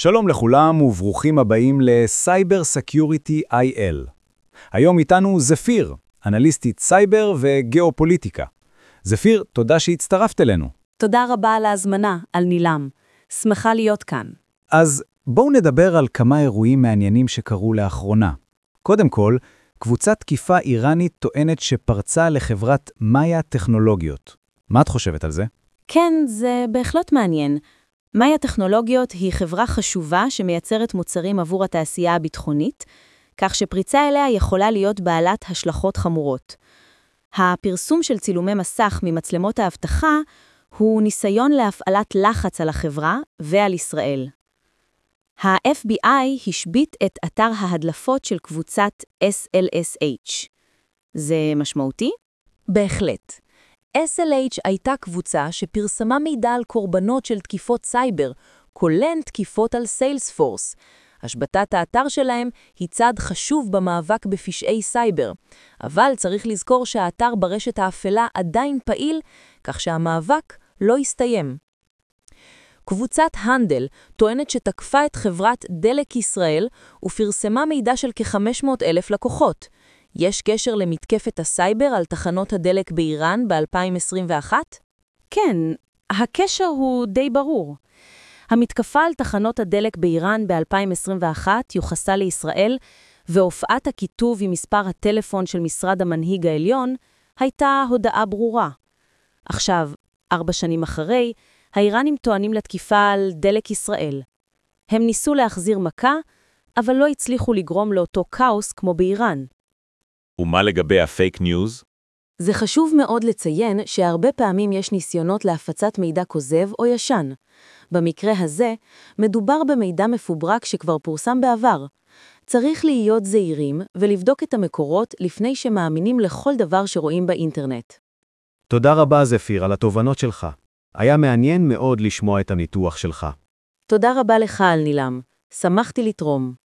שלום לכולם וברוכים הבאים לסייבר סקיוריטי IL. היום איתנו זפיר, אנליסטית סייבר וגיאופוליטיקה. זפיר, תודה שהצטרפת אלינו. תודה רבה על ההזמנה, על נילם. שמחה להיות כאן. אז בואו נדבר על כמה אירועים מעניינים שקרו לאחרונה. קודם כל, קבוצת תקיפה איראנית טוענת שפרצה לחברת מאיה טכנולוגיות. מה את חושבת על זה? כן, זה בהחלט מעניין. מאיה טכנולוגיות היא חברה חשובה שמייצרת מוצרים עבור התעשייה הביטחונית, כך שפריצה אליה יכולה להיות בעלת השלכות חמורות. הפרסום של צילומי מסך ממצלמות האבטחה הוא ניסיון להפעלת לחץ על החברה ועל ישראל. ה-FBI השבית את אתר ההדלפות של קבוצת SLSH. זה משמעותי? בהחלט. SLH הייתה קבוצה שפרסמה מידע על קורבנות של תקיפות סייבר, כולל תקיפות על סיילספורס. השבתת האתר שלהם היא צעד חשוב במאבק בפשעי סייבר, אבל צריך לזכור שהאתר ברשת האפלה עדיין פעיל, כך שהמאבק לא הסתיים. קבוצת הנדל טוענת שתקפה את חברת דלק ישראל ופרסמה מידע של כ-500,000 לקוחות. יש קשר למתקפת הסייבר על תחנות הדלק באיראן ב-2021? כן, הקשר הוא די ברור. המתקפה על תחנות הדלק באיראן ב-2021 יוחסה לישראל, והופעת הכיתוב עם מספר הטלפון של משרד המנהיג העליון הייתה הודעה ברורה. עכשיו, 4 שנים אחרי, האיראנים טוענים לתקיפה על דלק ישראל. הם ניסו להחזיר מכה, אבל לא הצליחו לגרום לאותו כאוס כמו באיראן. ומה לגבי הפייק ניוז? זה חשוב מאוד לציין שהרבה פעמים יש ניסיונות להפצת מידע כוזב או ישן. במקרה הזה, מדובר במידע מפוברק שכבר פורסם בעבר. צריך להיות זהירים ולבדוק את המקורות לפני שמאמינים לכל דבר שרואים באינטרנט. תודה רבה זפיר על התובנות שלך. היה מעניין מאוד לשמוע את הניתוח שלך. תודה רבה לך על נילם. שמחתי לתרום.